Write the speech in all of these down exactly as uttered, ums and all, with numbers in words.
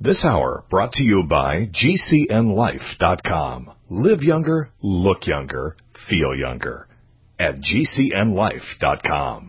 This hour brought to you by G C N life dot com. Live younger, look younger, feel younger at G C N life dot com.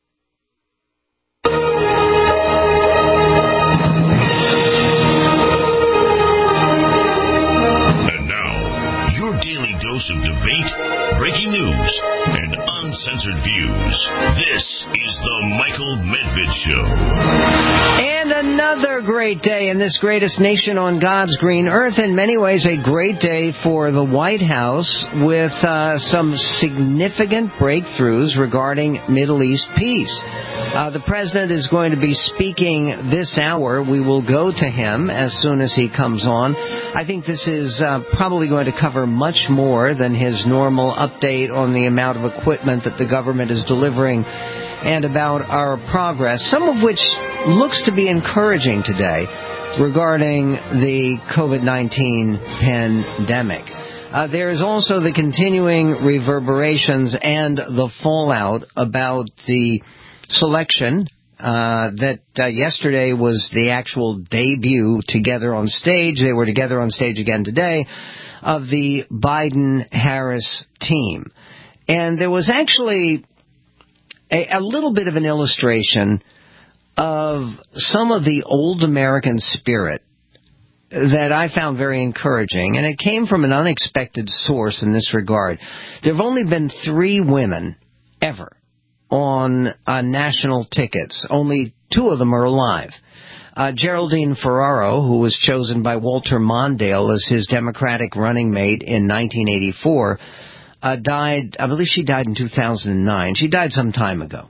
And now, your daily dose of debate, breaking news, and uncensored views. This is the Michael Medved Show. And another great day in this greatest nation on God's green earth. In many ways, a great day for the White House with uh, some significant breakthroughs regarding Middle East peace. Uh, the president is going to be speaking this hour. We will go to him as soon as he comes on. I think this is uh, probably going to cover much more than his normal update on the amount of equipment that the government is delivering and about our progress, some of which looks to be encouraging today regarding the COVID nineteen pandemic. Uh, there is also the continuing reverberations and the fallout about the selection uh, that uh, yesterday was the actual debut together on stage. They were together on stage again today of the Biden-Harris team. And there was actually a, a little bit of an illustration of some of the old American spirit that I found very encouraging, and it came from an unexpected source in this regard. There have only been three women ever on uh, national tickets. Only two of them are alive. Uh, Geraldine Ferraro, who was chosen by Walter Mondale as his Democratic running mate in nineteen eighty-four, uh, died, I believe she died in two thousand nine. She died some time ago.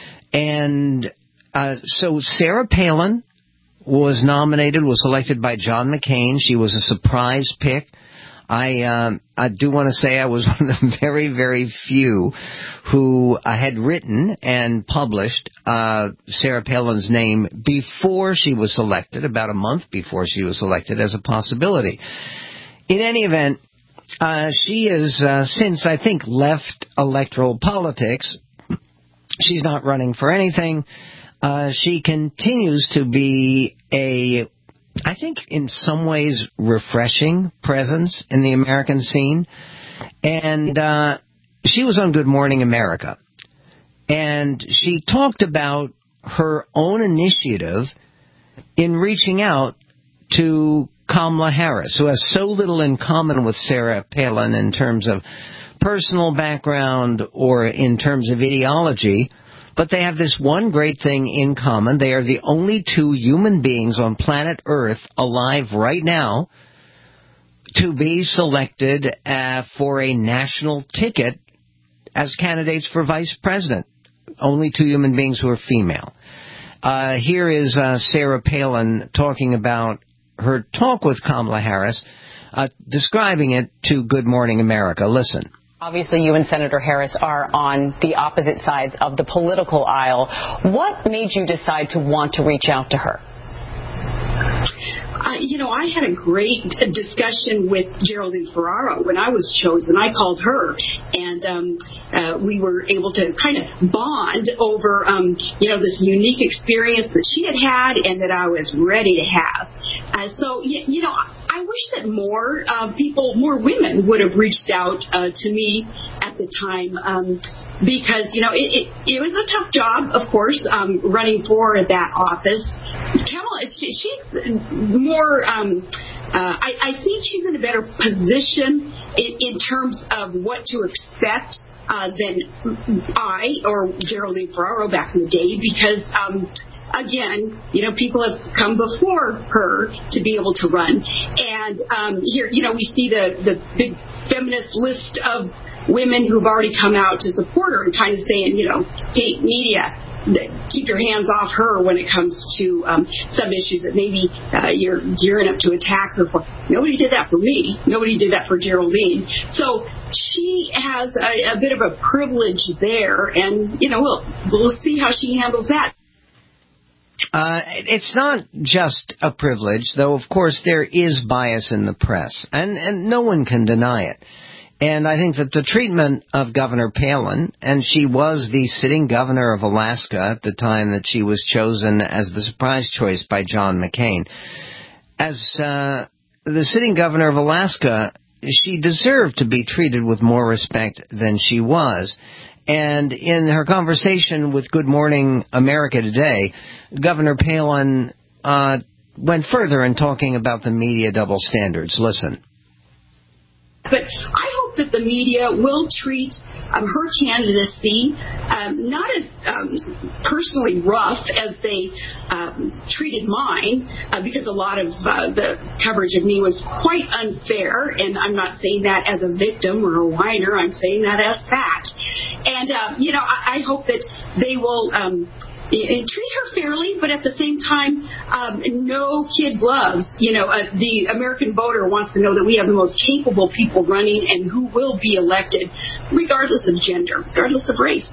And uh, so Sarah Palin was nominated, was selected by John McCain. She was a surprise pick. I um, I do want to say I was one of the very, very few who uh, had written and published uh, Sarah Palin's name before she was selected, about a month before she was selected as a possibility. In any event, uh, she has uh, since, I think, left electoral politics. She's not running for anything. Uh, she continues to be a, I think, in some ways, refreshing presence in the American scene. And uh, she was on Good Morning America. And she talked about her own initiative in reaching out to Kamala Harris, who has so little in common with Sarah Palin in terms of personal background or in terms of ideology. But they have this one great thing in common. They are the only two human beings on planet Earth alive right now to be selected uh, for a national ticket as candidates for vice president. Only two human beings who are female. Uh, here is uh, Sarah Palin talking about her talk with Kamala Harris, uh, describing it to Good Morning America. Listen. Obviously, you and Senator Harris are on the opposite sides of the political aisle. What made you decide to want to reach out to her? Uh, you know, I had a great discussion with Geraldine Ferraro when I was chosen. I called her, and um, uh, we were able to kind of bond over, um, you know, this unique experience that she had had and that I was ready to have. Uh, so, you, you know, I wish that more uh, people, more women would have reached out uh, to me at the time um, because, you know, it, it, it was a tough job, of course, um, running for that office. Kamala, she, she's more, um, uh, I, I think she's in a better position in, in terms of what to expect uh, than I or Geraldine Ferraro back in the day because, um, again, you know, people have come before her to be able to run. And um, here, you know, we see the, the big feminist list of women who've already come out to support her and kind of saying, you know, hey, media, keep your hands off her when it comes to um, some issues that maybe uh, you're gearing up to attack her for. Nobody did that for me. Nobody did that for Geraldine. So she has a, a bit of a privilege there, and, you know, we'll, we'll see how she handles that. Uh, it's not just a privilege, though, of course, there is bias in the press, and, and no one can deny it. And I think that the treatment of Governor Palin, and she was the sitting governor of Alaska at the time that she was chosen as the surprise choice by John McCain, as uh, the sitting governor of Alaska, she deserved to be treated with more respect than she was. And in her conversation with Good Morning America today, Governor Palin uh, went further in talking about the media double standards. Listen. But I hope that the media will treat um, her candidacy um, not as um, personally rough as they um, treated mine, uh, because a lot of uh, the coverage of me was quite unfair, and I'm not saying that as a victim or a whiner. I'm saying that as fact. And, uh, you know, I, I hope that they will um, treat her fairly, but at the same time, um, no kid gloves. You know, uh, the American voter wants to know that we have the most capable people running and who will be elected, regardless of gender, regardless of race.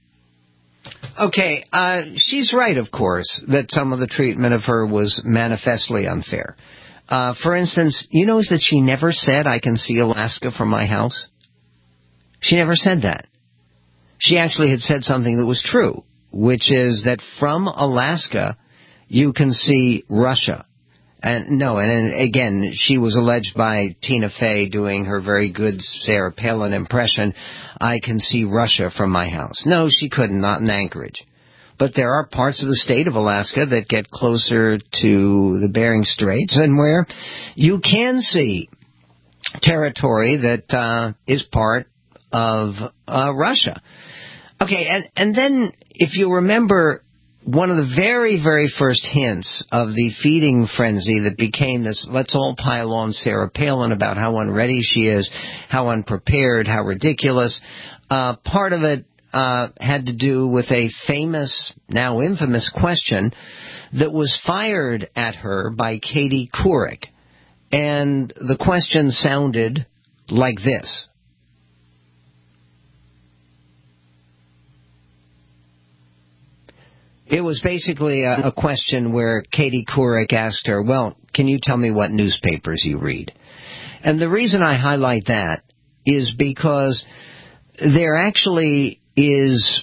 Okay, uh, she's right, of course, that some of the treatment of her was manifestly unfair. Uh, for instance, you know that she never said, "I can see Alaska from my house"? She never said that. She actually had said something that was true, which is that from Alaska, you can see Russia. And no, and again, she was alleged by Tina Fey doing her very good Sarah Palin impression, "I can see Russia from my house." No, she couldn't, not in Anchorage. But there are parts of the state of Alaska that get closer to the Bering Straits and where you can see territory that uh, is part of uh, Russia. Okay, and, and then if you remember, one of the very, very first hints of the feeding frenzy that became this, let's all pile on Sarah Palin about how unready she is, how unprepared, how ridiculous, uh, part of it uh, had to do with a famous, now infamous question that was fired at her by Katie Couric. And the question sounded like this. It was basically a, a question where Katie Couric asked her, well, can you tell me what newspapers you read? And the reason I highlight that is because there actually is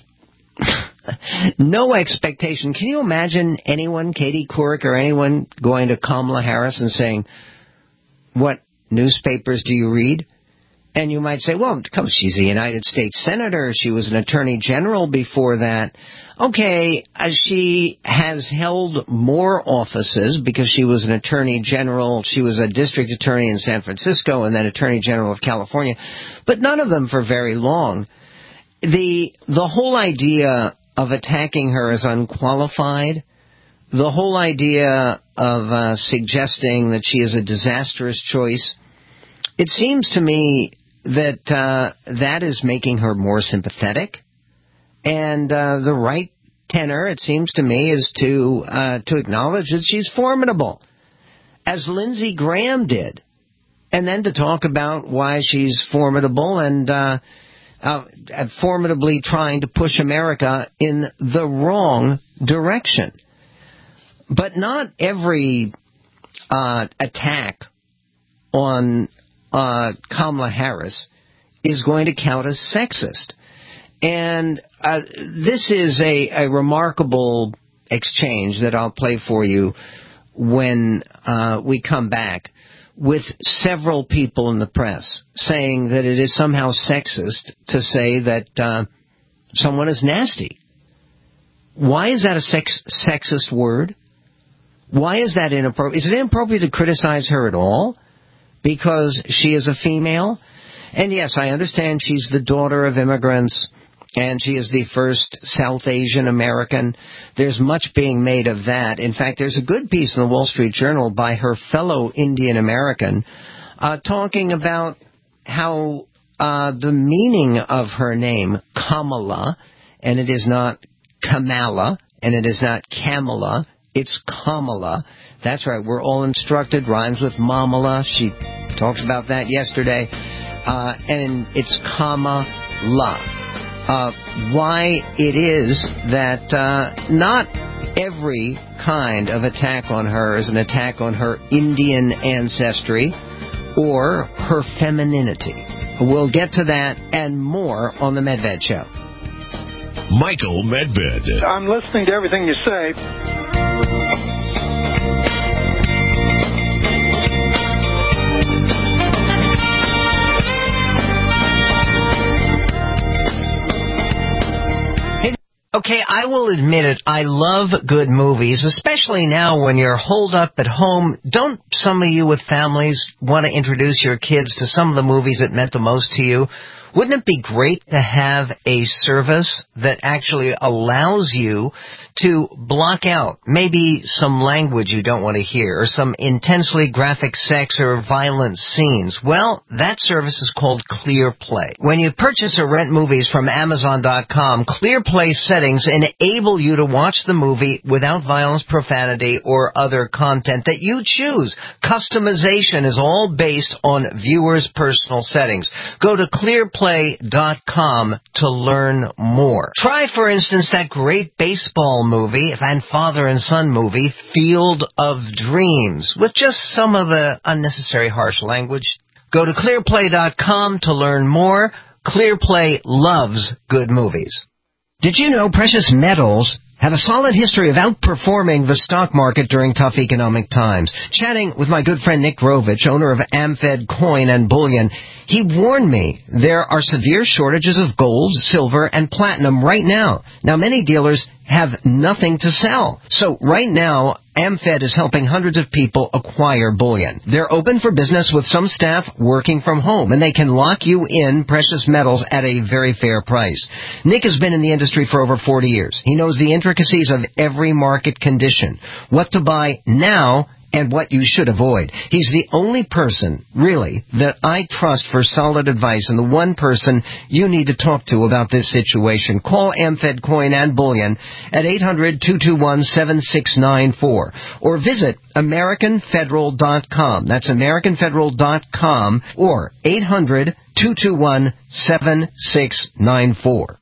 no expectation. Can you imagine anyone, Katie Couric or anyone, going to Kamala Harris and saying, what newspapers do you read? And you might say, well, she's a United States Senator. She was an Attorney General before that. Okay, uh, she has held more offices because she was an Attorney General. She was a District Attorney in San Francisco and then Attorney General of California, but none of them for very long. The, the whole idea of attacking her as unqualified, the whole idea of uh, suggesting that she is a disastrous choice, it seems to me that uh, that is making her more sympathetic. And uh, the right tenor, it seems to me, is to uh, to acknowledge that she's formidable, as Lindsey Graham did, and then to talk about why she's formidable and uh, uh, formidably trying to push America in the wrong direction. But not every uh, attack on uh, Kamala Harris is going to count as sexist. And uh, this is a, a remarkable exchange that I'll play for you when uh, we come back, with several people in the press saying that it is somehow sexist to say that uh, someone is nasty. Why is that a sex, sexist word? Why is that inappropriate? Is it inappropriate to criticize her at all because she is a female? And yes, I understand she's the daughter of immigrants, and she is the first South Asian American. There's much being made of that. In fact, there's a good piece in the Wall Street Journal by her fellow Indian American uh, talking about how uh, the meaning of her name, Kamala, and it is not Kamala, and it is not Kamala, it's Kamala. That's right, we're all instructed, rhymes with Mamala. She talks about that yesterday. Uh, and it's Kamala. Uh, why it is that uh, not every kind of attack on her is an attack on her Indian ancestry or her femininity. We'll get to that and more on the Medved Show. Michael Medved. I'm listening to everything you say. Okay, I will admit it, I love good movies, especially now when you're holed up at home. Don't some of you with families want to introduce your kids to some of the movies that meant the most to you? Wouldn't it be great to have a service that actually allows you to block out maybe some language you don't want to hear or some intensely graphic sex or violent scenes? Well, that service is called ClearPlay. When you purchase or rent movies from Amazon dot com, ClearPlay settings enable you to watch the movie without violence, profanity, or other content that you choose. Customization is all based on viewers' personal settings. Go to ClearPlay dot com to learn more. Try, for instance, that great baseball movie and father and son movie, Field of Dreams, with just some of the unnecessary harsh language. Go to ClearPlay dot com to learn more. ClearPlay loves good movies. Did you know precious metals have a solid history of outperforming the stock market during tough economic times? Chatting with my good friend Nick Grovich, owner of AmFed Coin and Bullion, he warned me there are severe shortages of gold, silver, and platinum right now. Now, many dealers have nothing to sell. So right now, AmFed is helping hundreds of people acquire bullion. They're open for business with some staff working from home, and they can lock you in precious metals at a very fair price. Nick has been in the industry for over forty years. He knows the intricacies of every market condition, what to buy now, and what you should avoid. He's the only person, really, that I trust for solid advice and the one person you need to talk to about this situation. Call AmFed Coin and Bullion at eight hundred, two two one, seven six nine four or visit American Federal dot com. That's American Federal dot com or eight hundred, two two one, seven six nine four.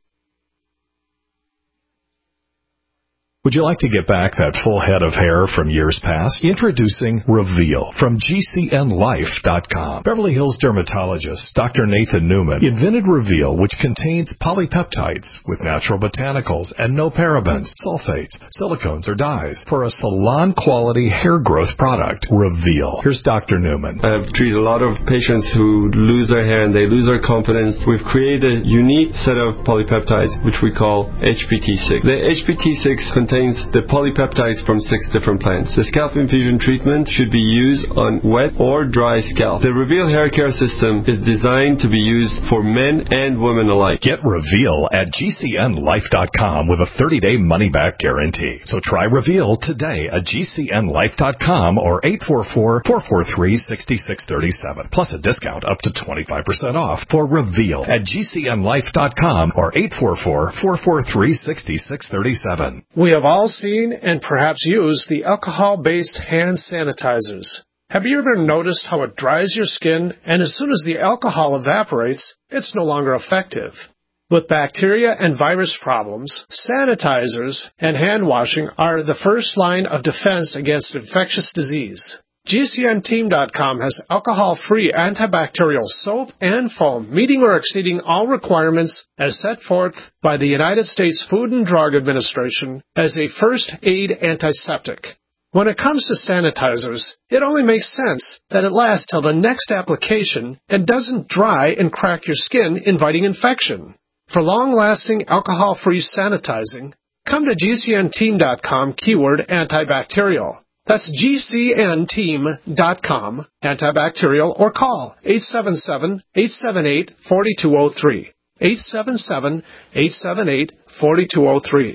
Would you like to get back that full head of hair from years past? Introducing Reveal from G C N Life dot com. Beverly Hills dermatologist Doctor Nathan Newman invented Reveal, which contains polypeptides with natural botanicals and no parabens, sulfates, silicones, or dyes for a salon-quality hair growth product. Reveal. Here's Doctor Newman. I've treated a lot of patients who lose their hair and they lose their confidence. We've created a unique set of polypeptides, which we call H P T six. The H P T six contains the polypeptides from six different plants. The scalp infusion treatment should be used on wet or dry scalp. The Reveal hair care system is designed to be used for men and women alike. Get Reveal at G C N Life dot com with a thirty-day money-back guarantee. So try Reveal today at G C N Life dot com or eight four four, four four three, six six three seven. Plus a discount up to twenty-five percent off for Reveal at G C N Life dot com or eight four four, four four three, six six three seven. We have all seen and perhaps used the alcohol-based hand sanitizers. Have you ever noticed how it dries your skin, and as soon as the alcohol evaporates, it's no longer effective? With bacteria and virus problems, sanitizers and hand washing are the first line of defense against infectious disease. G C N Team dot com has alcohol-free antibacterial soap and foam, meeting or exceeding all requirements as set forth by the United States Food and Drug Administration as a first aid antiseptic. When it comes to sanitizers, it only makes sense that it lasts till the next application and doesn't dry and crack your skin, inviting infection. For long-lasting alcohol-free sanitizing, come to G C N Team dot com keyword antibacterial. That's G C N Team dot com, antibacterial, or call eight seven seven, eight seven eight, four two zero three. eight seven seven, eight seven eight, four two zero three.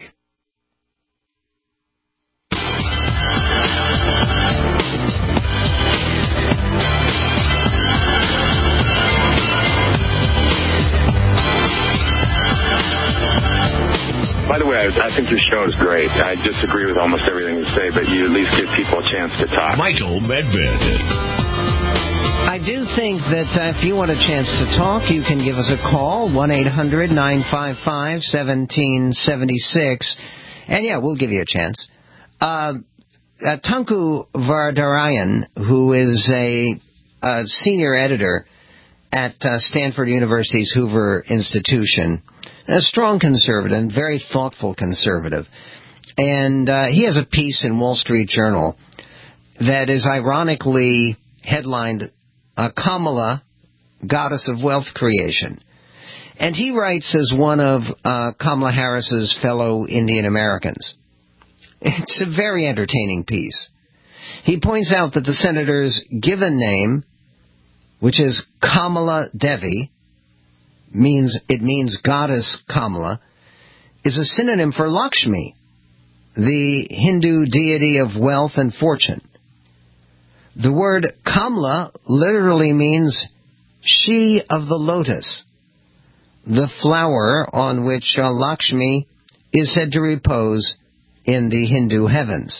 By the way, I, I think your show is great. I disagree with almost everything you say, but you at least give people a chance to talk. Michael Medved. I do think that uh, if you want a chance to talk, you can give us a call, one eight hundred, nine five five, one seven seven six. And, yeah, we'll give you a chance. Uh, uh, Tunku Vardarayan, who is a, a senior editor at uh, Stanford University's Hoover Institution, a strong conservative, very thoughtful conservative. And uh, he has a piece in Wall Street Journal that is ironically headlined, uh, Kamala, Goddess of Wealth Creation. And he writes as one of uh, Kamala Harris's fellow Indian Americans. It's a very entertaining piece. He points out that the senator's given name, which is Kamala Devi, means it means goddess Kamala, is a synonym for Lakshmi, the Hindu deity of wealth and fortune. The word Kamala literally means she of the lotus, the flower on which uh, Lakshmi is said to repose in the Hindu heavens.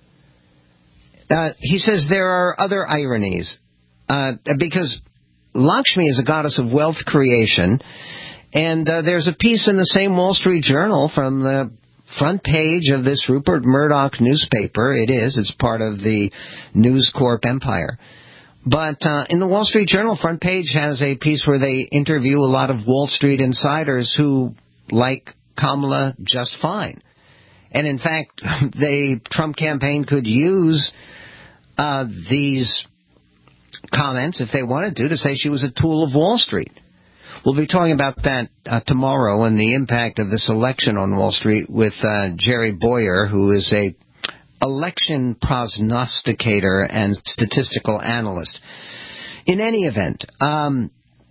Uh, he says there are other ironies, uh, because Lakshmi is a goddess of wealth creation, and uh, there's a piece in the same Wall Street Journal from the front page of this Rupert Murdoch newspaper. It is. It's part of the News Corp empire. But uh, in the Wall Street Journal, front page has a piece where they interview a lot of Wall Street insiders who like Kamala just fine. And in fact, the Trump campaign could use uh, these comments, if they wanted to, to say she was a tool of Wall Street. We'll be talking about that uh, tomorrow and the impact of this election on Wall Street with uh, Jerry Boyer, who is a election prognosticator and statistical analyst. In any event, um,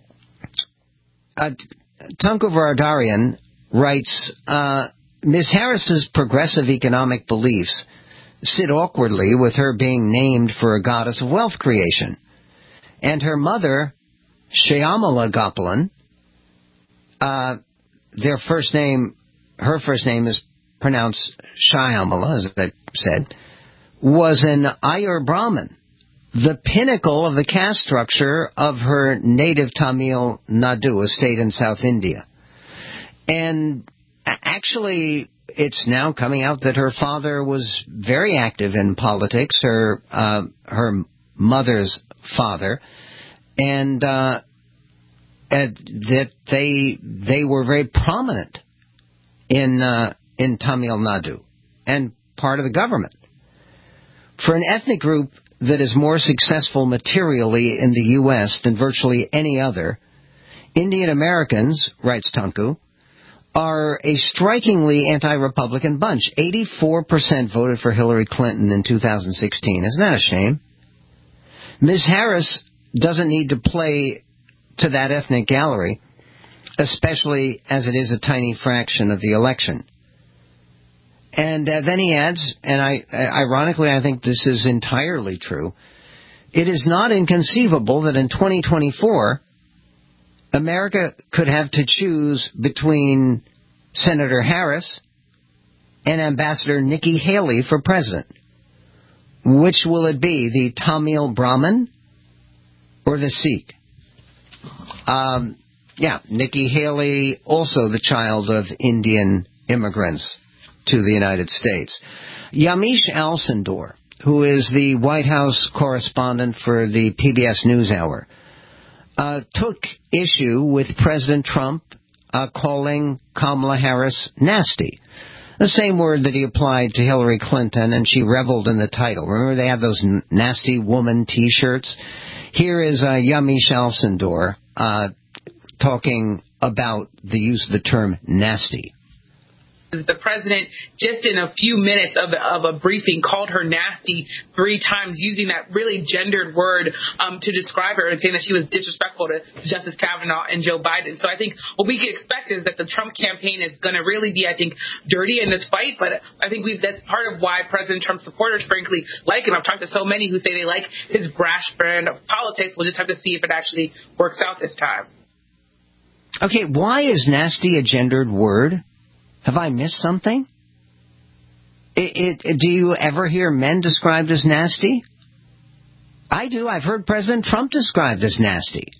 uh, Tunku Varadarian writes, uh, Miz Harris's progressive economic beliefs sit awkwardly with her being named for a goddess of wealth creation. And her mother, Shyamala Gopalan, uh, their first name, her first name is pronounced Shyamala, as I said, was an Iyer Brahmin, the pinnacle of the caste structure of her native Tamil Nadu, a state in South India. And actually, it's now coming out that her father was very active in politics, her uh, her mother's father, and uh, and that they they were very prominent in uh, in Tamil Nadu and part of the government. For an ethnic group that is more successful materially in the U S than virtually any other, Indian Americans, writes Tunku, are a strikingly anti-Republican bunch. eighty-four percent voted for Hillary Clinton in two thousand sixteen. Isn't that a shame? Miz Harris doesn't need to play to that ethnic gallery, especially as it is a tiny fraction of the election. And uh, then he adds, and I, uh, ironically I think this is entirely true, it is not inconceivable that in twenty twenty-four, America could have to choose between Senator Harris and Ambassador Nikki Haley for president. Which will it be, the Tamil Brahmin or the Sikh? Um, yeah, Nikki Haley, also the child of Indian immigrants to the United States. Yamiche Alcindor, who is the White House correspondent for the P B S NewsHour, uh, took issue with President Trump uh, calling Kamala Harris nasty. The same word that he applied to Hillary Clinton, and she reveled in the title. Remember, they have those n- nasty woman T-shirts? Here is uh, Yamiche Alcindor uh, talking about the use of the term nasty. The president, just in a few minutes of, of a briefing, called her nasty three times, using that really gendered word um, to describe her and saying that she was disrespectful to Justice Kavanaugh and Joe Biden. So I think what we can expect is that the Trump campaign is going to really be, I think, dirty in this fight. But I think we've, that's part of why President Trump's supporters, frankly, like him. I've talked to so many who say they like his brash brand of politics. We'll just have to see if it actually works out this time. Okay, why is nasty a gendered word? Have I missed something? It, it, do you ever hear men described as nasty? I do. I've heard President Trump described as nasty.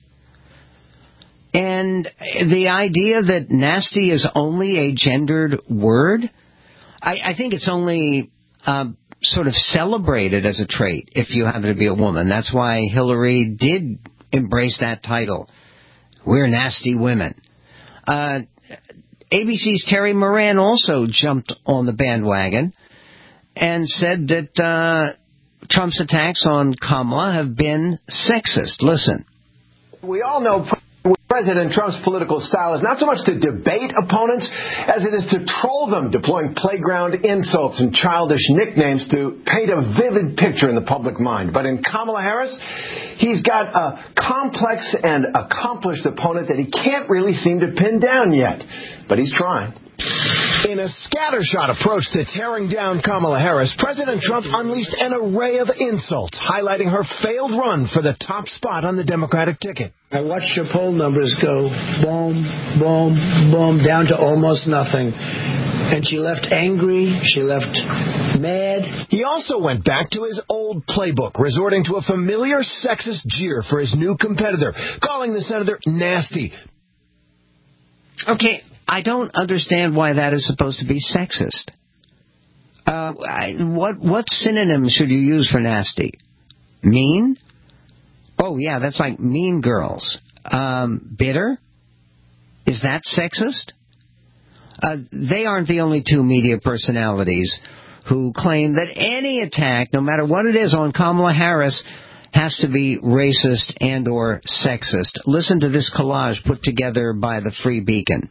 And the idea that nasty is only a gendered word, I, I think it's only uh, sort of celebrated as a trait if you happen to be a woman. That's why Hillary did embrace that title. We're nasty women. Uh A B C's Terry Moran also jumped on the bandwagon and said that uh, Trump's attacks on Kamala have been sexist. Listen. We all know we President Trump's political style is not so much to debate opponents as it is to troll them, deploying playground insults and childish nicknames to paint a vivid picture in the public mind. But in Kamala Harris, he's got a complex and accomplished opponent that he can't really seem to pin down yet. But he's trying. In a scattershot approach to tearing down Kamala Harris, President Trump unleashed an array of insults, highlighting her failed run for the top spot on the Democratic ticket. I watched her poll numbers go boom, boom, boom, down to almost nothing. And she left angry, she left mad. He also went back to his old playbook, resorting to a familiar sexist jeer for his new competitor, calling the senator nasty. Okay, I don't understand why that is supposed to be sexist. Uh, I, what what synonym should you use for nasty? Mean? Oh, yeah, that's like mean girls. Um, bitter? Is that sexist? Uh, they aren't the only two media personalities who claim that any attack, no matter what it is, on Kamala Harris has to be racist and or sexist. Listen to this collage put together by the Free Beacon.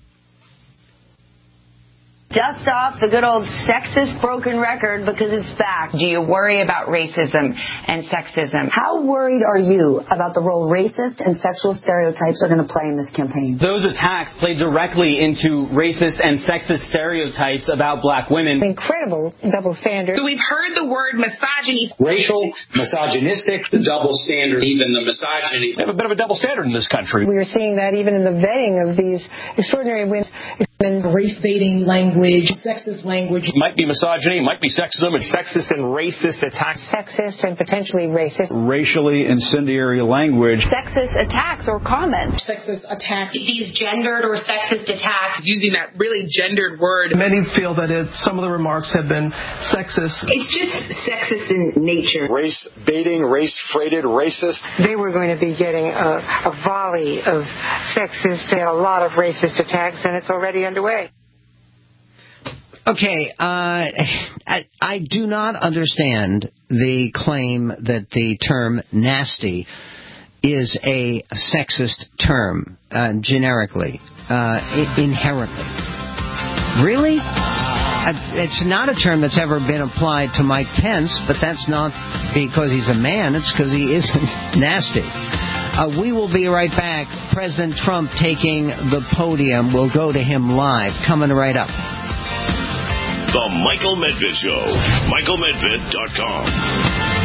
Dust off the good old sexist broken record because it's back. Do you worry about racism and sexism? How worried are you about the role racist and sexual stereotypes are going to play in this campaign? Those attacks play directly into racist and sexist stereotypes about black women. Incredible double standard. So we've heard the word misogyny. Racial, misogynistic, the double standard, even the misogyny. We have a bit of a double standard in this country. We are seeing that even in the vetting of these extraordinary women. Race-baiting language, sexist language. Might be misogyny, might be sexism, and sexist and racist attacks. Sexist and potentially racist. Racially incendiary language. Sexist attacks or comments. Sexist attacks. These gendered or sexist attacks, using that really gendered word. Many feel that it, some of the remarks have been sexist. It's just sexist in nature. Race-baiting, race-freighted, racist. They were going to be getting a, a volley of sexist and a lot of racist attacks, and it's already underway. Okay, uh, I, I do not understand the claim that the term nasty is a sexist term, uh, generically, uh, inherently. Really? Uh, it's not a term that's ever been applied to Mike Pence, but that's not because he's a man, it's because he isn't nasty. Uh, we will be right back. President Trump taking the podium. We'll go to him live. Coming right up. The Michael Medved Show. Michael Medved dot com.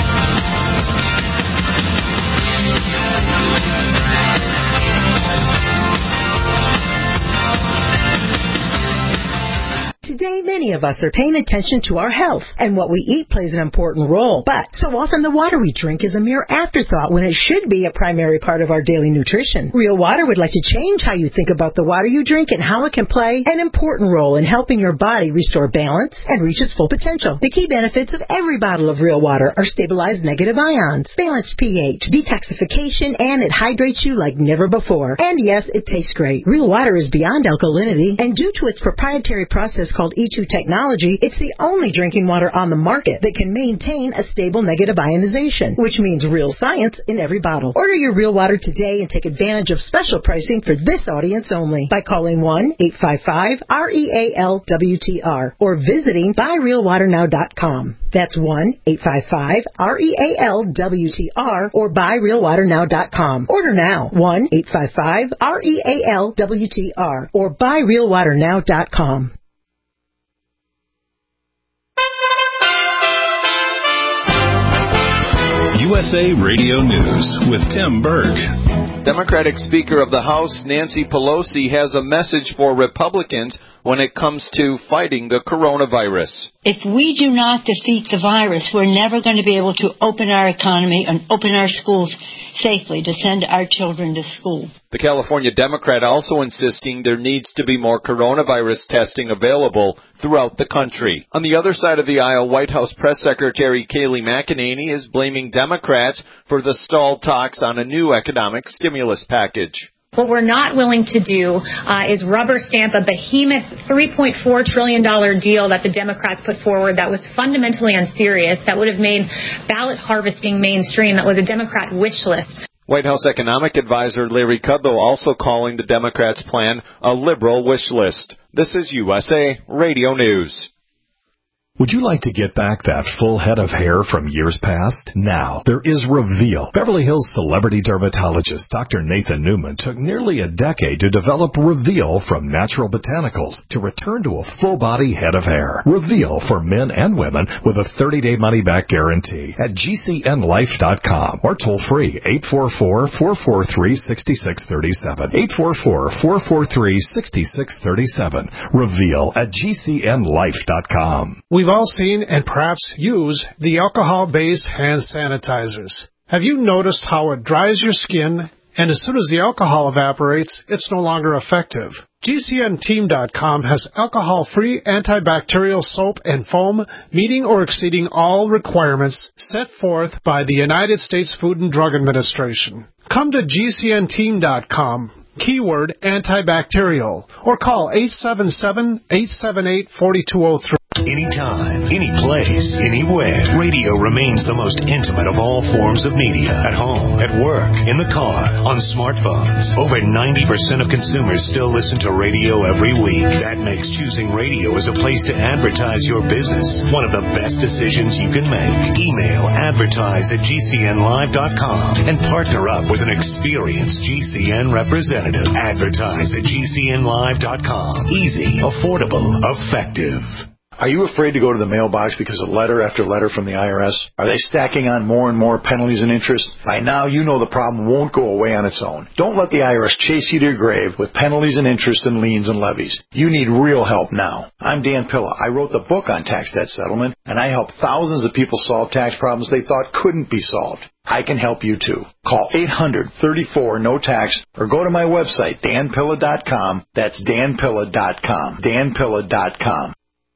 Today, many of us are paying attention to our health, and what we eat plays an important role. But so often the water we drink is a mere afterthought when it should be a primary part of our daily nutrition. Real Water would like to change how you think about the water you drink and how it can play an important role in helping your body restore balance and reach its full potential. The key benefits of every bottle of Real Water are stabilized negative ions, balanced pH, detoxification, and it hydrates you like never before. And yes, it tastes great. Real Water is beyond alkalinity, and due to its proprietary process called E two technology, it's the only drinking water on the market that can maintain a stable negative ionization, which means real science in every bottle. Order your Real Water today and take advantage of special pricing for this audience only by calling one eight five five R E A L W T R or visiting buy real water now dot com. That's one eight five five R E A L W T R or buy real water now dot com. Order now, one eight five five R E A L W T R or buy real water now dot com. U S A Radio News with Tim Berg. Democratic Speaker of the House Nancy Pelosi has a message for Republicans when it comes to fighting the coronavirus. If we do not defeat the virus, we're never going to be able to open our economy and open our schools safely to send our children to school. The California Democrat also insisting there needs to be more coronavirus testing available throughout the country. On the other side of the aisle, White House Press Secretary Kayleigh McEnany is blaming Democrats for the stalled talks on a new economic stimulus package. What we're not willing to do uh, is rubber stamp a behemoth three point four trillion dollars deal that the Democrats put forward that was fundamentally unserious, that would have made ballot harvesting mainstream, that was a Democrat wish list. White House economic advisor Larry Kudlow also calling the Democrats' plan a liberal wish list. This is U S A Radio News. Would you like to get back that full head of hair from years past? Now, there is Reveal. Beverly Hills celebrity dermatologist Doctor Nathan Newman took nearly a decade to develop Reveal from natural botanicals to return to a full-body head of hair. Reveal for men and women with a thirty-day money-back guarantee at G C N life dot com or toll-free eight four four, four four three, six six three seven. eight four four, four four three, six six three seven. Reveal at G C N life dot com. We've all seen and perhaps use the alcohol-based hand sanitizers. Have you noticed how it dries your skin, and as soon as the alcohol evaporates, it's no longer effective? G C N team dot com has alcohol-free antibacterial soap and foam meeting or exceeding all requirements set forth by the United States Food and Drug Administration. Come to G C N team dot com. Keyword antibacterial, or call eight seven seven, eight seven eight, four two zero three. Anytime, any place, anywhere, radio remains the most intimate of all forms of media. At home, at work, in the car, on smartphones. Over ninety percent of consumers still listen to radio every week. That makes choosing radio as a place to advertise your business one of the best decisions you can make. Email advertise at G C N live dot com and partner up with an experienced G C N representative. Advertise at G C N live dot com. Easy, affordable, effective. Are you afraid to go to the mailbox because of letter after letter from the I R S? Are they stacking on more and more penalties and interest? By now, you know the problem won't go away on its own. Don't let the I R S chase you to your grave with penalties and interest and liens and levies. You need real help now. I'm Dan Pilla. I wrote the book on tax debt settlement, and I helped thousands of people solve tax problems they thought couldn't be solved. I can help you too. Call eight hundred, thirty-four, no tax or go to my website, dan pilla dot com. That's dan pilla dot com. dan pilla dot com.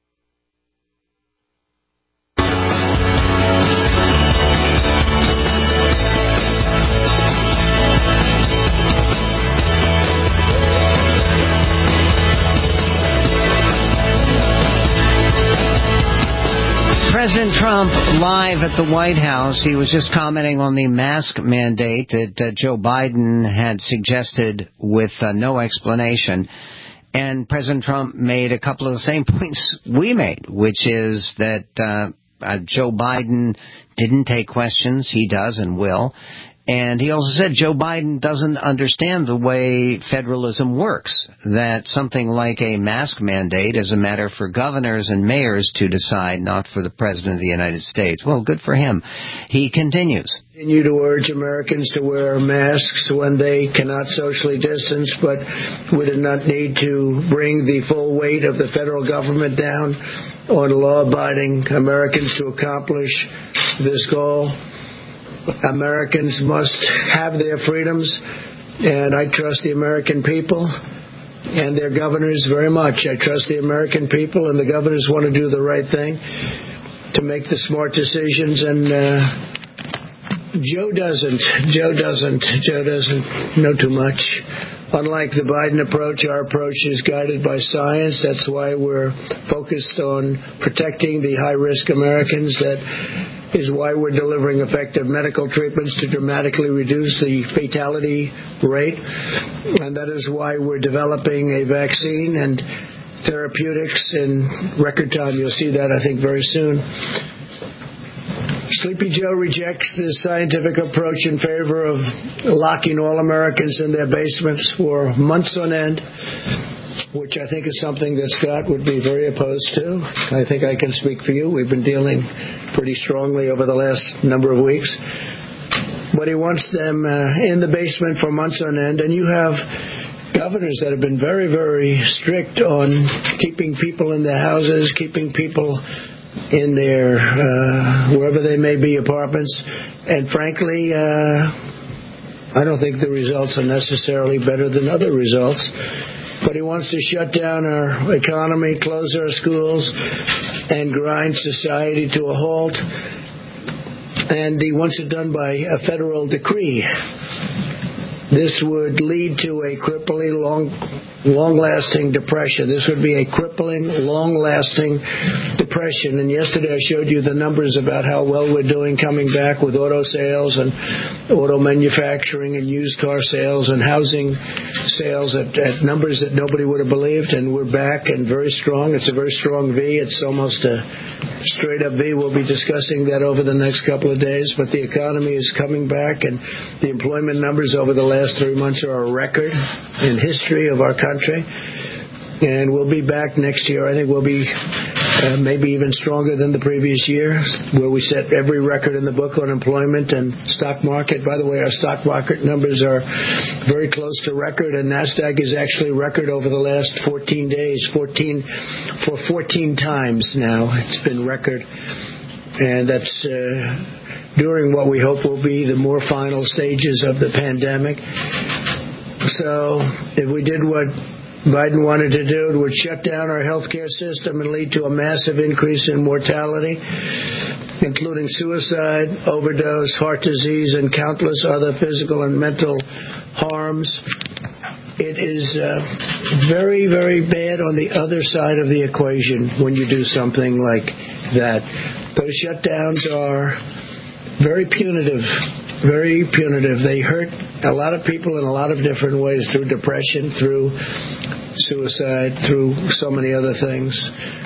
President Trump live at the White House. He was just commenting on the mask mandate that uh, Joe Biden had suggested with uh, no explanation. And President Trump made a couple of the same points we made, which is that uh, uh, Joe Biden didn't take questions. He does and will. And he also said Joe Biden doesn't understand the way federalism works, that something like a mask mandate is a matter for governors and mayors to decide, not for the President of the United States. Well, good for him. He continues. Continue to urge Americans to wear masks when they cannot socially distance, but we do not need to bring the full weight of the federal government down on law-abiding Americans to accomplish this goal. Americans must have their freedoms, and I trust the American people and their governors very much. I trust the American people, and the governors want to do the right thing to make the smart decisions, and uh, Joe doesn't. Joe doesn't. Joe doesn't know too much. Unlike the Biden approach, our approach is guided by science. That's why we're focused on protecting the high-risk Americans. That is why we're delivering effective medical treatments to dramatically reduce the fatality rate. And that is why we're developing a vaccine and therapeutics in record time. You'll see that, I think, very soon. Sleepy Joe rejects the scientific approach in favor of locking all Americans in their basements for months on end, which I think is something that Scott would be very opposed to. I think I can speak for you. We've been dealing pretty strongly over the last number of weeks. But he wants them uh, in the basement for months on end, and you have governors that have been very, very strict on keeping people in their houses, keeping people in their, uh, wherever they may be, apartments. And frankly, uh, I don't think the results are necessarily better than other results. But he wants to shut down our economy, close our schools, and grind society to a halt. And he wants it done by a federal decree. This would lead to a crippling long, long-lasting depression. This would be a crippling, long-lasting depression. And yesterday I showed you the numbers about how well we're doing coming back with auto sales and auto manufacturing and used car sales and housing sales at, at numbers that nobody would have believed. And we're back and very strong. It's a very strong V. It's almost a straight-up V. We'll be discussing that over the next couple of days. But the economy is coming back, and the employment numbers over the last three months are a record in history of our country. And we'll be back next year. I think we'll be uh, maybe even stronger than the previous year, where we set every record in the book on employment and stock market. By the way, our stock market numbers are very close to record, and NASDAQ is actually record over the last fourteen days, fourteen for fourteen times now. It's been record. And that's uh, during what we hope will be the more final stages of the pandemic. So if we did what Biden wanted to do, it would shut down our healthcare system and lead to a massive increase in mortality, including suicide, overdose, heart disease, and countless other physical and mental harms. It is uh, very, very bad on the other side of the equation when you do something like that. Those shutdowns are very punitive, very punitive. They hurt a lot of people in a lot of different ways, through depression, through suicide, through so many other things,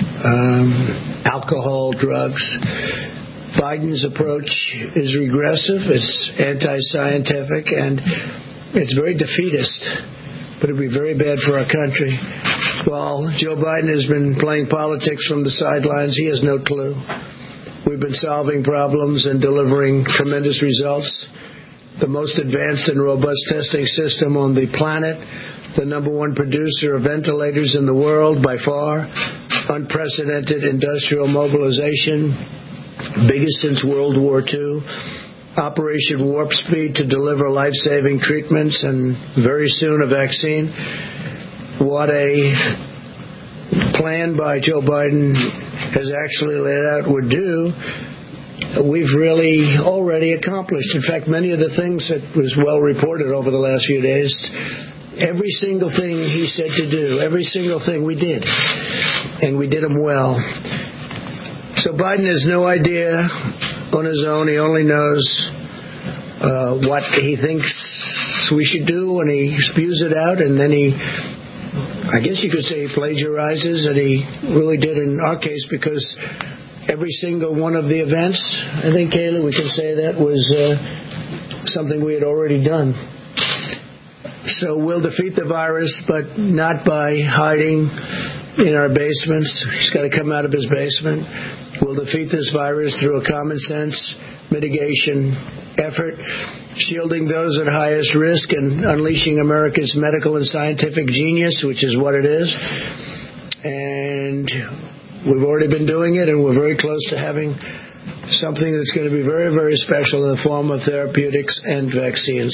um, alcohol, drugs. Biden's approach is regressive, it's anti-scientific, and it's very defeatist, but it'd be very bad for our country. While Joe Biden has been playing politics from the sidelines, he has no clue. We've been solving problems and delivering tremendous results. The most advanced and robust testing system on the planet, the number one producer of ventilators in the world by far, unprecedented industrial mobilization, biggest since World War Two, Operation Warp Speed to deliver life-saving treatments, and very soon a vaccine. What a plan by Joe Biden has actually laid out would do, we've really already accomplished. In fact, many of the things that was well reported over the last few days, every single thing he said to do, every single thing we did, and we did them well. So Biden has no idea on his own. He only knows uh, what he thinks we should do, and he spews it out, and then he, I guess you could say, he plagiarizes, and he really did in our case, because every single one of the events, I think, Kayla, we can say that, was uh, something we had already done. So we'll defeat the virus, but not by hiding in our basements. He's got to come out of his basement. We'll defeat this virus through a common sense mitigation effort, shielding those at highest risk and unleashing America's medical and scientific genius, which is what it is. And we've already been doing it, and we're very close to having something that's going to be very, very special in the form of therapeutics and vaccines.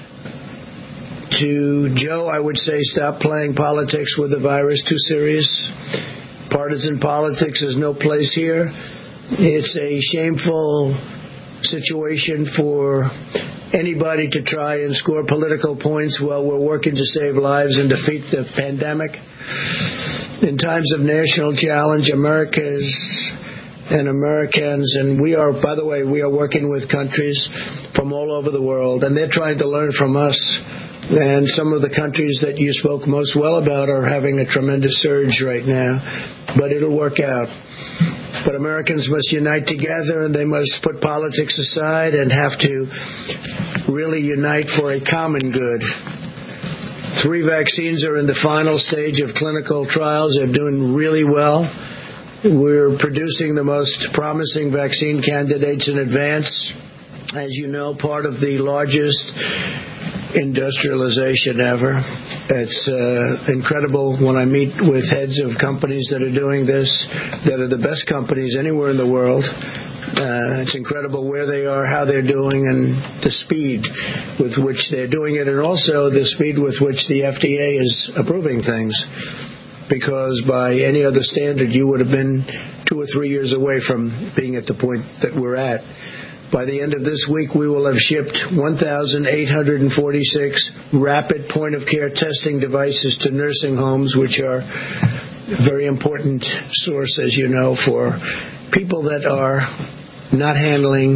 To Joe, I would say stop playing politics with the virus. Too serious. Partisan politics has no place here. It's a shameful situation for anybody to try and score political points while we're working to save lives and defeat the pandemic. In times of national challenge, America's and Americans, and we are, by the way, we are working with countries from all over the world, and they're trying to learn from us. And some of the countries that you spoke most well about are having a tremendous surge right now, but it'll work out. But Americans must unite together, and they must put politics aside and have to really unite for a common good. Three vaccines are in the final stage of clinical trials. They're doing really well. We're producing the most promising vaccine candidates in advance. As you know, part of the largest industrialization ever. It's uh, incredible when I meet with heads of companies that are doing this, that are the best companies anywhere in the world. Uh, it's incredible where they are, how they're doing, and the speed with which they're doing it, and also the speed with which the F D A is approving things. Because by any other standard, you would have been two or three years away from being at the point that we're at. By the end of this week, we will have shipped one thousand eight hundred forty-six rapid point-of-care testing devices to nursing homes, which are a very important source, as you know, for people that are not handling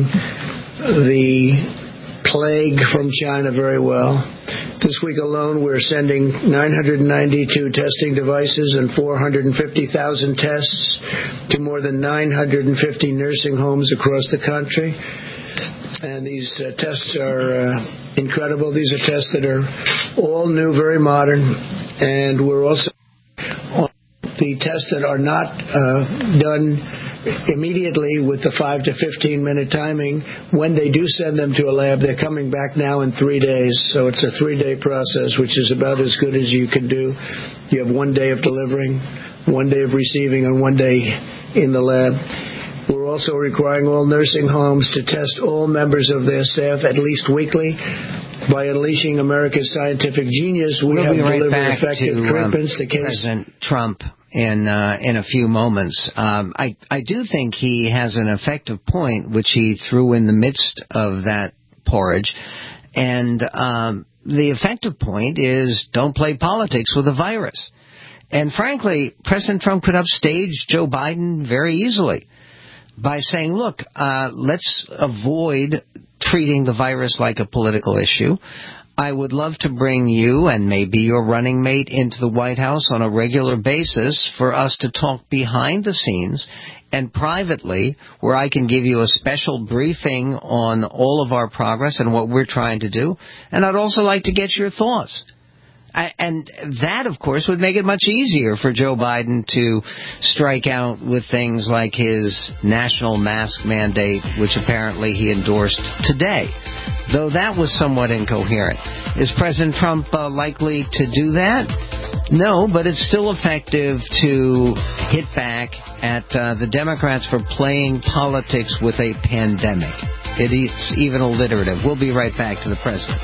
the plague from China very well. This week alone, we're sending nine hundred ninety-two testing devices and four hundred fifty thousand tests to more than nine hundred fifty nursing homes across the country. And these uh, tests are uh, incredible. These are tests that are all new, very modern. And we're also on the tests that are not uh, done immediately with the five to fifteen minute timing. When they do send them to a lab, they're coming back now in three days. So it's a three-day process, which is about as good as you can do. You have one day of delivering, one day of receiving, and one day in the lab. We're also requiring all nursing homes to test all members of their staff at least weekly. By unleashing America's scientific genius, we we'll have be right delivered back effective to, treatments. Um, the case President Trump in uh, in a few moments. Um, I I do think he has an effective point, which he threw in the midst of that porridge, and um, the effective point is don't play politics with a virus. And frankly, President Trump could upstage Joe Biden very easily by saying, look, uh, let's avoid treating the virus like a political issue. I would love to bring you and maybe your running mate into the White House on a regular basis for us to talk behind the scenes and privately, where I can give you a special briefing on all of our progress and what we're trying to do. And I'd also like to get your thoughts. And that, of course, would make it much easier for Joe Biden to strike out with things like his national mask mandate, which apparently he endorsed today, though that was somewhat incoherent. Is President Trump uh, likely to do that? No, but it's still effective to hit back at uh, the Democrats for playing politics with a pandemic. It's even alliterative. We'll be right back to the president.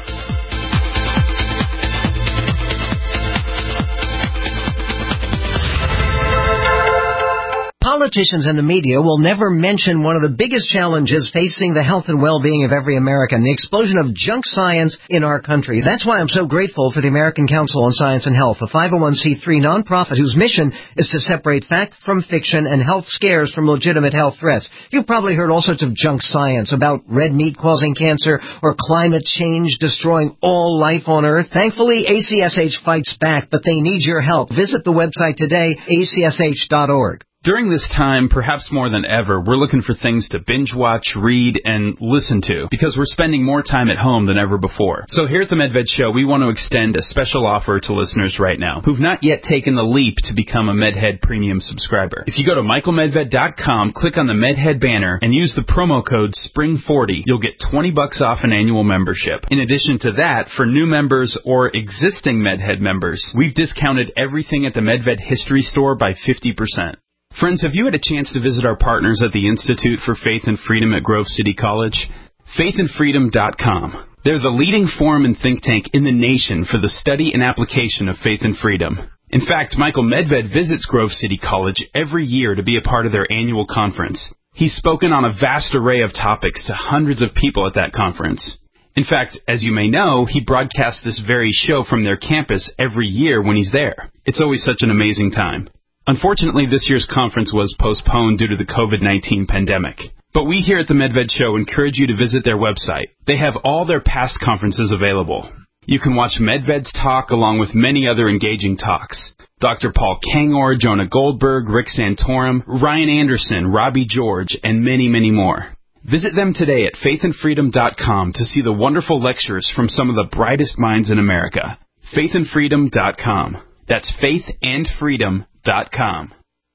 Politicians and the media will never mention one of the biggest challenges facing the health and well-being of every American, the explosion of junk science in our country. That's why I'm so grateful for the American Council on Science and Health, a five oh one c three nonprofit whose mission is to separate fact from fiction and health scares from legitimate health threats. You've probably heard all sorts of junk science about red meat causing cancer or climate change destroying all life on Earth. Thankfully, A C S H fights back, but they need your help. Visit the website today, A C S H dot org. During this time, perhaps more than ever, we're looking for things to binge watch, read, and listen to, because we're spending more time at home than ever before. So here at the MedVed Show, we want to extend a special offer to listeners right now who've not yet taken the leap to become a MedHead Premium subscriber. If you go to michael medved dot com, click on the MedHead banner, and use the promo code spring forty, you'll get twenty bucks off an annual membership. In addition to that, for new members or existing MedHead members, we've discounted everything at the MedVed History Store by fifty percent. Friends, have you had a chance to visit our partners at the Institute for Faith and Freedom at Grove City College? faith and freedom dot com. They're the leading forum and think tank in the nation for the study and application of faith and freedom. In fact, Michael Medved visits Grove City College every year to be a part of their annual conference. He's spoken on a vast array of topics to hundreds of people at that conference. In fact, as you may know, he broadcasts this very show from their campus every year when he's there. It's always such an amazing time. Unfortunately, this year's conference was postponed due to the covid nineteen pandemic. But we here at the MedVed Show encourage you to visit their website. They have all their past conferences available. You can watch MedVed's talk along with many other engaging talks. Doctor Paul Kangor, Jonah Goldberg, Rick Santorum, Ryan Anderson, Robbie George, and many, many more. Visit them today at faith and freedom dot com to see the wonderful lectures from some of the brightest minds in America. faith and freedom dot com. That's faith and freedom dot com.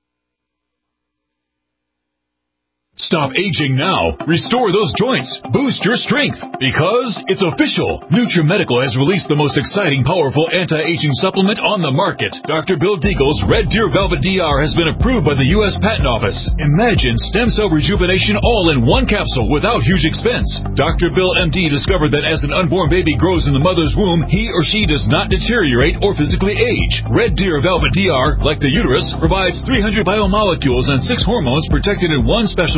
Stop aging now. Restore those joints. Boost your strength. Because it's official. NutriMedical has released the most exciting, powerful anti-aging supplement on the market. Doctor Bill Deagle's Red Deer Velvet D R has been approved by the U S Patent Office. Imagine stem cell rejuvenation all in one capsule without huge expense. Doctor Bill M D discovered that as an unborn baby grows in the mother's womb, he or she does not deteriorate or physically age. Red Deer Velvet D R, like the uterus, provides three hundred biomolecules and six hormones protected in one special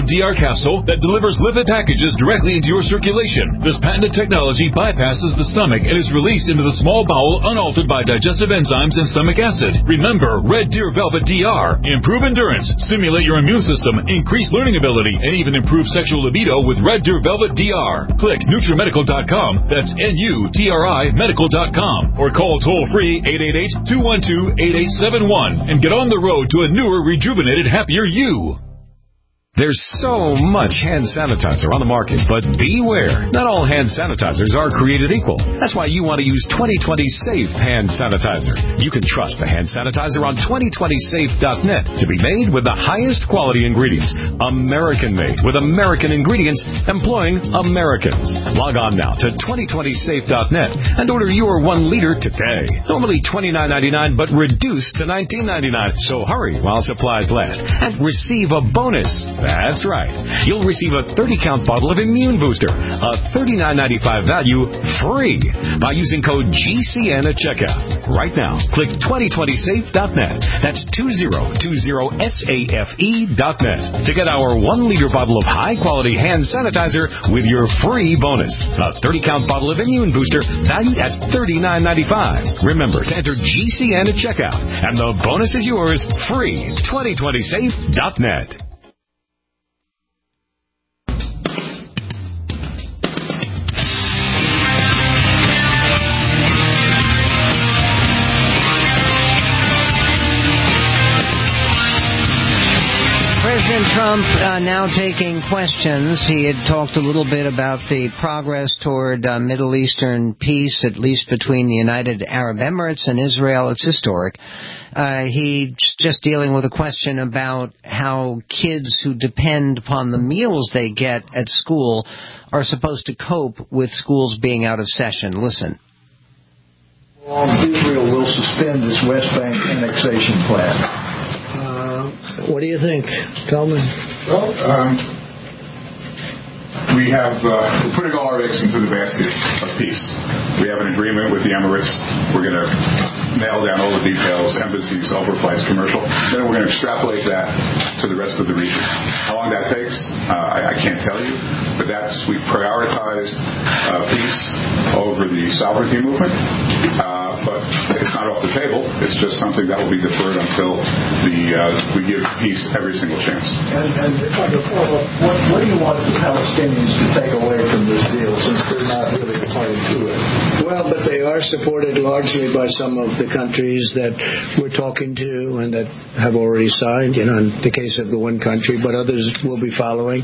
D R capsule that delivers lipid packages directly into your circulation. This patented technology bypasses the stomach and is released into the small bowel unaltered by digestive enzymes and stomach acid. Remember, Red Deer Velvet D R. Improve endurance, stimulate your immune system, increase learning ability, and even improve sexual libido with Red Deer Velvet D R. Click Nutrimedical dot com. That's N U T R I medical dot com. Or call toll-free eight eight eight, two one two, eight eight seven one and get on the road to a newer, rejuvenated, happier you. There's so much hand sanitizer on the market, but beware. Not all hand sanitizers are created equal. That's why you want to use twenty twenty Safe Hand Sanitizer. You can trust the hand sanitizer on twenty twenty safe dot net to be made with the highest quality ingredients. American-made with American ingredients employing Americans. Log on now to twenty twenty safe dot net and order your one liter today. Normally twenty-nine ninety-nine, but reduced to nineteen ninety-nine. So hurry while supplies last and receive a bonus. That's right. You'll receive a thirty count bottle of Immune Booster, a thirty-nine ninety-five value, free by using code G C N at checkout. Right now, click twenty twenty safe dot net. That's two zero two zero safe dot net to get our one liter bottle of high-quality hand sanitizer with your free bonus. A thirty count bottle of Immune Booster valued at thirty-nine ninety-five. Remember to enter G C N at checkout, and the bonus is yours free. twenty twenty safe dot net. President Trump uh, now taking questions. He had talked a little bit about the progress toward uh, Middle Eastern peace, at least between the United Arab Emirates and Israel. It's historic. Uh, he's just dealing with a question about how kids who depend upon the meals they get at school are supposed to cope with schools being out of session. Listen. Israel will suspend this West Bank annexation plan. What do you think, Feldman? Well, um, we have uh, we're putting all our eggs into the basket of peace. We have an agreement with the Emirates. We're going to nail down all the details, embassies, overflights, commercial. Then we're going to extrapolate that to the rest of the region. How long that takes, uh, I, I can't tell you. But that's, we prioritized uh, peace over the sovereignty movement. Uh, but it's not off the table. It's just something that will be deferred until the uh, we give peace every single chance. And, and if I could follow up, what, what do you want the Palestinians to take away from this deal, since they're not really playing to it? Well, but they are supported largely by some of the countries that we're talking to and that have already signed, you know, in the case of the one country, but others will be following.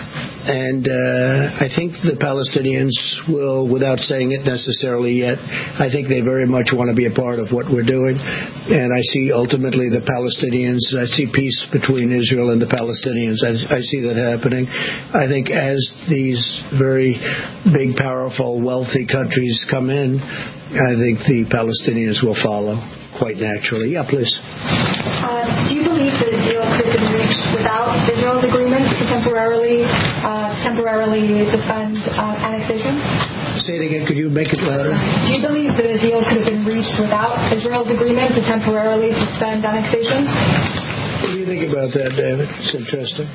And uh, I think the Palestinians will, without saying it necessarily yet, I think they very much want to be a part of what we're doing. And I see ultimately the Palestinians, I see peace between Israel and the Palestinians. I, I see that happening. I think as these very big, powerful, wealthy countries come in, I think the Palestinians will follow quite naturally. Yeah, please. Uh, do you believe that a deal could have been reached without Israel's agreement to temporarily uh, temporarily suspend uh, annexation? Say it again. Could you make it louder? Do you believe that a deal could have been reached without Israel's agreement to temporarily suspend annexation? What do you think about that, David? It's interesting.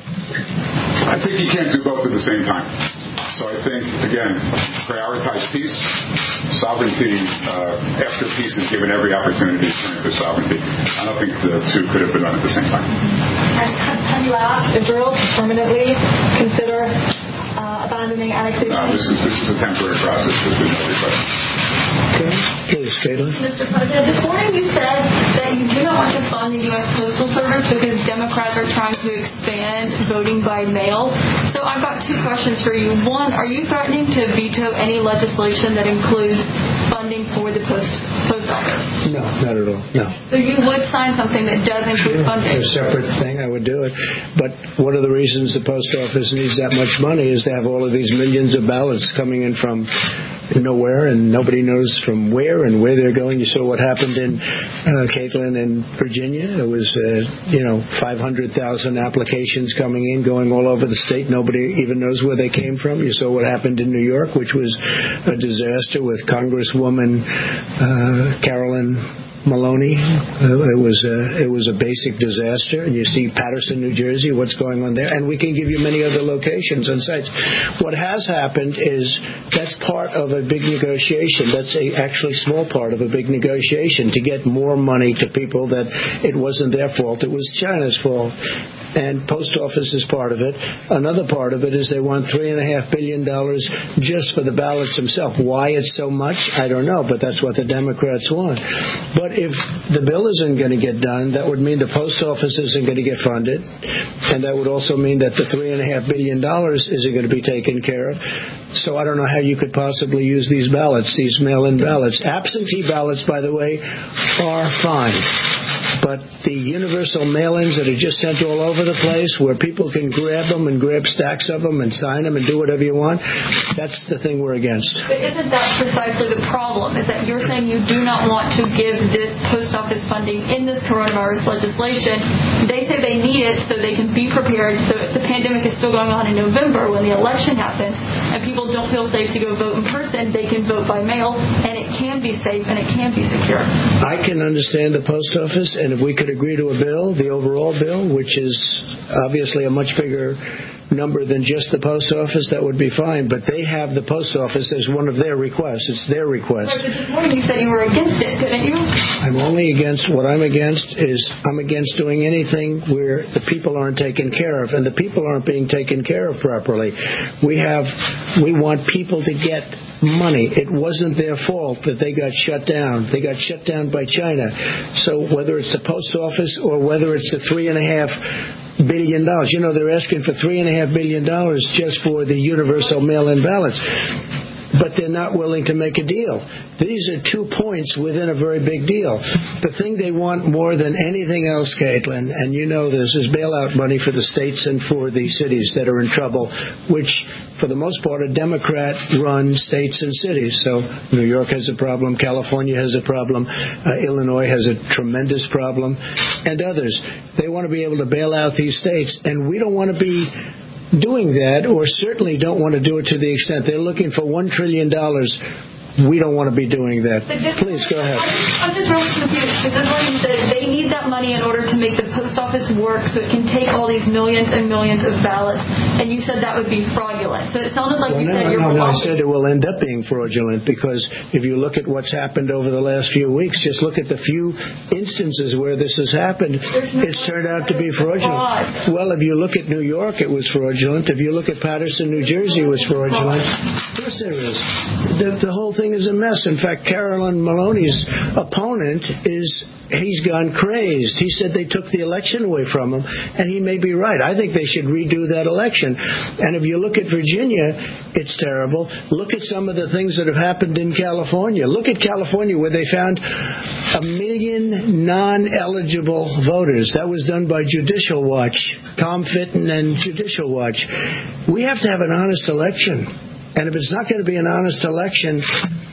I think you can't do both at the same time. So I think, again, prioritize peace. Sovereignty, uh, after peace is given every opportunity to turn to sovereignty. I don't think the two could have been done at the same time. And have you asked Israel to permanently consider uh, abandoning annexation? No, this is, this is a temporary process. There's been no request. Okay. Please, Caitlin. Mister President, this morning you said that you do not want to fund the U S Postal Service because Democrats are trying to expand voting by mail. So I've got two questions for you. One, are you threatening to veto any legislation that includes funding for the post post office? No, not at all. No. So you would sign something that does include Sure. funding? A separate thing, I would do it. But one of the reasons the post office needs that much money is to have all of these millions of ballots coming in from nowhere, and nobody knows from where and where they're going. You saw what happened in uh, Caitlin in Virginia. It was, uh, you know, five hundred thousand applications coming in, going all over the state. Nobody even knows where they came from. You saw what happened in New York, which was a disaster with Congresswoman uh, Carolyn Maloney. Uh, it was a, it was a basic disaster. And you see Paterson, New Jersey, what's going on there. And we can give you many other locations and sites. What has happened is that's part of a big negotiation. That's a actually small part of a big negotiation to get more money to people that it wasn't their fault. It was China's fault. And post office is part of it. Another part of it is they want three and a half billion dollars just for the ballots themselves. Why it's so much, I don't know, but that's what the Democrats want. But if the bill isn't going to get done, that would mean the post office isn't going to get funded, and that would also mean that the three and a half billion dollars isn't going to be taken care of. So I don't know how you could possibly use these ballots, these mail-in ballots. Absentee ballots, by the way, are fine. But the universal mail-ins that are just sent all over the place, where people can grab them and grab stacks of them and sign them and do whatever you want, that's the thing we're against. But isn't that precisely the problem, is that you're saying you do not want to give this post office funding in this coronavirus legislation? They say they need it so they can be prepared. So if the pandemic is still going on in November when the election happens and people don't feel safe to go vote in person, they can vote by mail, and it can be safe and it can be secure. I can understand the post office, and if we could agree to a bill, the overall bill, which is obviously a much bigger number than just the post office, that would be fine. But they have the post office as one of their requests. It's their request. Right, but this morning you said you were against it, didn't you? I'm only against, what I'm against is I'm against doing anything where the people aren't taken care of, and the people aren't being taken care of properly. We have, we want people to get money. It wasn't their fault that they got shut down. They got shut down by China. So whether it's the post office or whether it's the three and a half billion dollars, you know, they're asking for three and a half billion dollars just for the universal mail-in ballots. But they're not willing to make a deal. These are two points within a very big deal. The thing they want more than anything else, Caitlin, and you know this, is bailout money for the states and for the cities that are in trouble, which, for the most part, are Democrat-run states and cities. So New York has a problem, California has a problem, uh, Illinois has a tremendous problem, and others. They want to be able to bail out these states, and we don't want to be doing that, or certainly don't want to do it to the extent they're looking for one trillion dollars. We don't want to be doing that. Please, go ahead. I'm just really confused, because when you said they need that money in order to make the post office work so it can take all these millions and millions of ballots, and you said that would be fraudulent. So it sounded like well, you no, said no, you're no, no, I blocking. said it will end up being fraudulent, because if you look at what's happened over the last few weeks, just look at the few instances where this has happened, it's turned out to be fraudulent. Well, if you look at New York, it was fraudulent. If you look at Paterson, New Jersey, it was fraudulent. Of course there is. The, the whole thing is a mess. In fact, Carolyn Maloney's opponent is, he's gone crazed. He said they took the election away from him, and he may be right. I think they should redo that election. And if you look at Virginia, it's terrible. Look at some of the things that have happened in California. Look at California, where they found a million non-eligible voters. That was done by Judicial Watch, Tom Fitton and Judicial Watch. We have to have an honest election. And if it's not going to be an honest election,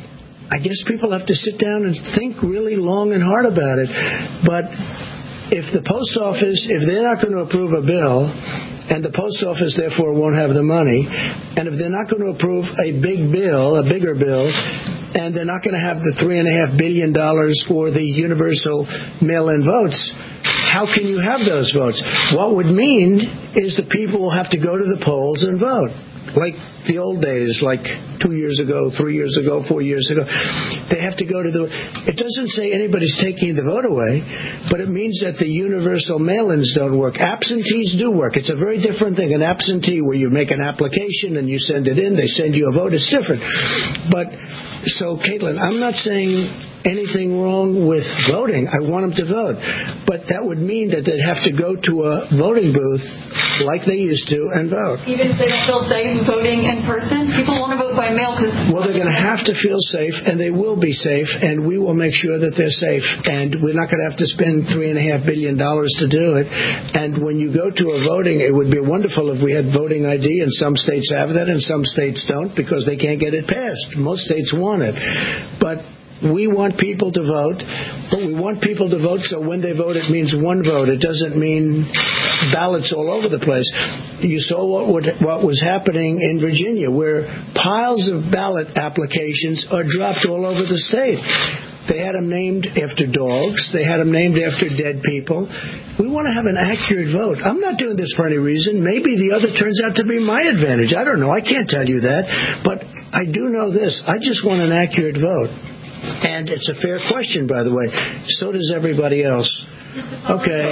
I guess people have to sit down and think really long and hard about it. But if the post office, if they're not going to approve a bill, and the post office therefore won't have the money, and if they're not going to approve a big bill, a bigger bill, and they're not going to have the three and a half billion dollars for the universal mail-in votes, how can you have those votes? What would mean is the people will have to go to the polls and vote. Like the old days, like two years ago, three years ago, four years ago. They have to go to the... It doesn't say anybody's taking the vote away, but it means that the universal mail-ins don't work. Absentees do work. It's a very different thing. An absentee, where you make an application and you send it in, they send you a vote, it's different. But, so, Caitlin, I'm not saying anything wrong with voting. I want them to vote. But that would mean that they'd have to go to a voting booth like they used to and vote. Even if they still say voting in person, people want to vote by mail because... Well, they're going to have to feel safe, and they will be safe, and we will make sure that they're safe. And we're not going to have to spend three and a half billion dollars to do it. And when you go to a voting, it would be wonderful if we had voting I D, and some states have that and some states don't because they can't get it passed. Most states want it. But we want people to vote, but we want people to vote so when they vote it means one vote. It doesn't mean ballots all over the place. You saw what would, what was happening in Virginia, where piles of ballot applications are dropped all over the state. They had them named after dogs. They had them named after dead people. We want to have an accurate vote. I'm not doing this for any reason. Maybe the other turns out to be my advantage. I don't know. I can't tell you that. But I do know this. I just want an accurate vote. And it's a fair question, by the way. So does everybody else. Okay.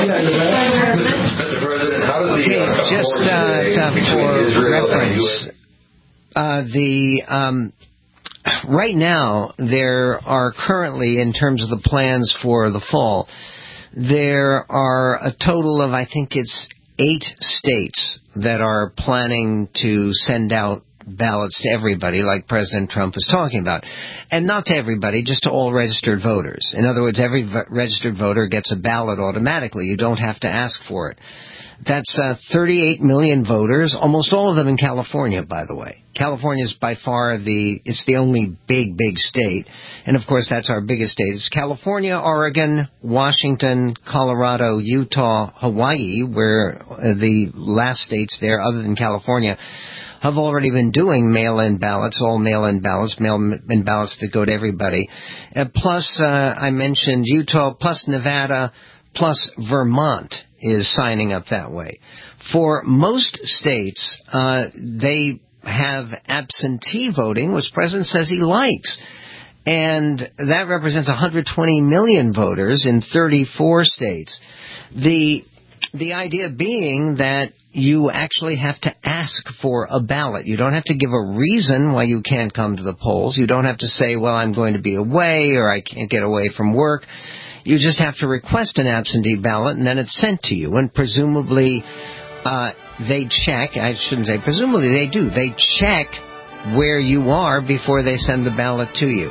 Mister President, how does the okay, uh, just uh, for reference, uh, the um, right now there are currently, in terms of the plans for the fall, there are a total of, I think it's eight states that are planning to send out ballots to everybody, like President Trump was talking about. And not to everybody, just to all registered voters. In other words, every v- registered voter gets a ballot automatically. You don't have to ask for it. That's uh, thirty-eight million voters, almost all of them in California, by the way. California is by far the, it's the only big, big state. And of course, that's our biggest state. It's California, Oregon, Washington, Colorado, Utah, Hawaii, where uh, the last states there, other than California, have already been doing mail-in ballots, all mail-in ballots, mail-in ballots that go to everybody. Uh, plus, uh, I mentioned Utah, plus Nevada, plus Vermont is signing up that way. For most states, uh, they have absentee voting, which the President says he likes. And that represents one hundred twenty million voters in thirty-four states. The The idea being that you actually have to ask for a ballot. You don't have to give a reason why you can't come to the polls. You don't have to say, well, I'm going to be away or I can't get away from work. You just have to request an absentee ballot, and then it's sent to you. And presumably uh, they check, I shouldn't say presumably, they do. They check where you are before they send the ballot to you.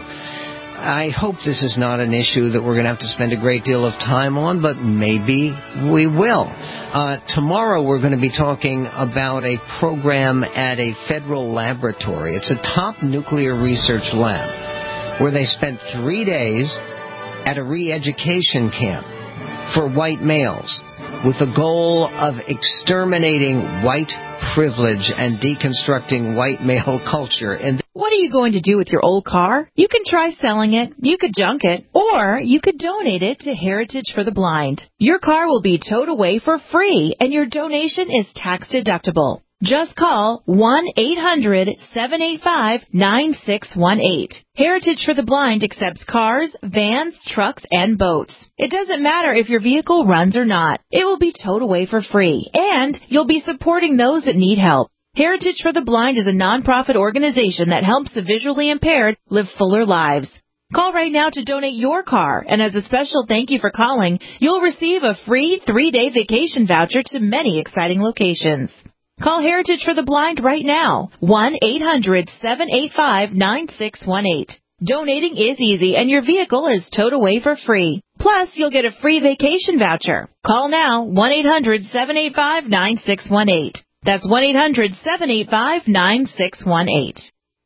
I hope this is not an issue that we're going to have to spend a great deal of time on, but maybe we will. Uh, tomorrow we're going to be talking about a program at a federal laboratory. It's a top nuclear research lab where they spent three days at a re-education camp for white males with the goal of exterminating white privilege and deconstructing white male culture. And what are you going to do with your old car? You can try selling it, you could junk it, or you could donate it to Heritage for the Blind. Your car will be towed away for free, and your donation is tax deductible. Just call one eight hundred seven eight five nine six one eight. Heritage for the Blind accepts cars, vans, trucks, and boats. It doesn't matter if your vehicle runs or not. It will be towed away for free, and you'll be supporting those that need help. Heritage for the Blind is a nonprofit organization that helps the visually impaired live fuller lives. Call right now to donate your car, and as a special thank you for calling, you'll receive a free three-day vacation voucher to many exciting locations. Call Heritage for the Blind right now, one eight hundred seven eight five nine six one eight. Donating is easy, and your vehicle is towed away for free. Plus, you'll get a free vacation voucher. Call now, one eight hundred seven eight five nine six one eight. That's one eight hundred seven eight five nine six one eight.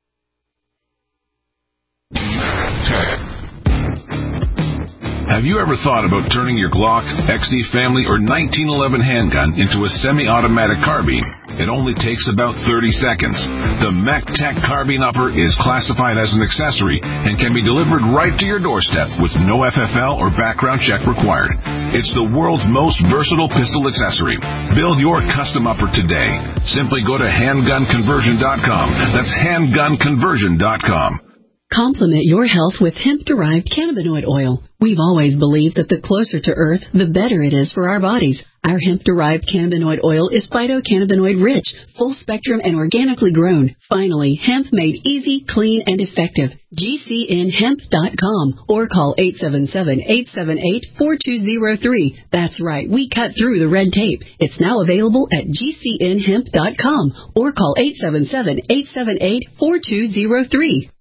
Have you ever thought about turning your Glock, X D Family, or nineteen eleven handgun into a semi-automatic carbine? It only takes about thirty seconds. The MacTac Carbine Upper is classified as an accessory and can be delivered right to your doorstep with no F F L or background check required. It's the world's most versatile pistol accessory. Build your custom upper today. Simply go to handgun conversion dot com. That's handgun conversion dot com. Complement your health with hemp-derived cannabinoid oil. We've always believed that the closer to Earth, the better it is for our bodies. Our hemp-derived cannabinoid oil is phytocannabinoid-rich, full-spectrum, and organically grown. Finally, hemp made easy, clean, and effective. G C N hemp dot com or call eight seven seven, eight seven eight, four two zero three. That's right, we cut through the red tape. It's now available at G C N hemp dot com or call eight seven seven, eight seven eight, four two zero three.